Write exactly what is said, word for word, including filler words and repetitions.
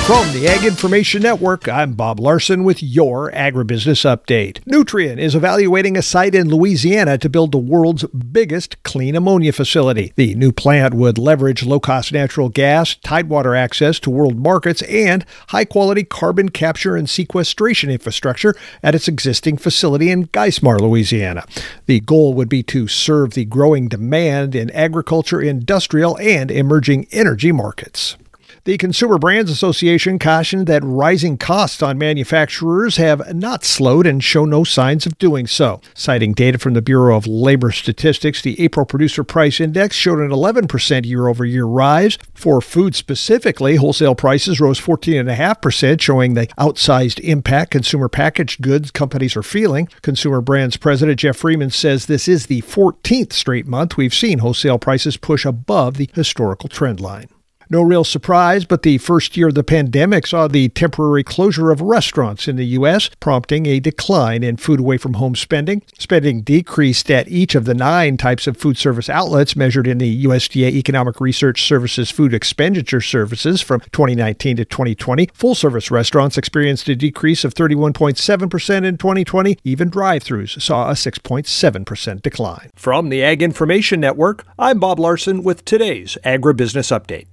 From the Ag Information Network, I'm Bob Larson with your Agribusiness Update. Nutrien is evaluating a site in Louisiana to build the world's biggest clean ammonia facility. The new plant would leverage low-cost natural gas, tidewater access to world markets, and high-quality carbon capture and sequestration infrastructure at its existing facility in Geismar, Louisiana. The goal would be to serve the growing demand in agriculture, industrial, and emerging energy markets. The Consumer Brands Association cautioned that rising costs on manufacturers have not slowed and show no signs of doing so. Citing data from the Bureau of Labor Statistics, the April Producer Price Index showed an eleven percent year-over-year rise. For food specifically, wholesale prices rose fourteen point five percent, showing the outsized impact consumer packaged goods companies are feeling. Consumer Brands President Jeff Freeman says this is the fourteenth straight month we've seen wholesale prices push above the historical trend line. No real surprise, but the first year of the pandemic saw the temporary closure of restaurants in the U S, prompting a decline in food away from home spending. Spending decreased at each of the nine types of food service outlets measured in the U S D A Economic Research Services Food Expenditure Services from twenty nineteen to twenty twenty. Full-service restaurants experienced a decrease of thirty-one point seven percent in twenty twenty. Even drive-thrus saw a six point seven percent decline. From the Ag Information Network, I'm Bob Larson with today's Agribusiness Update.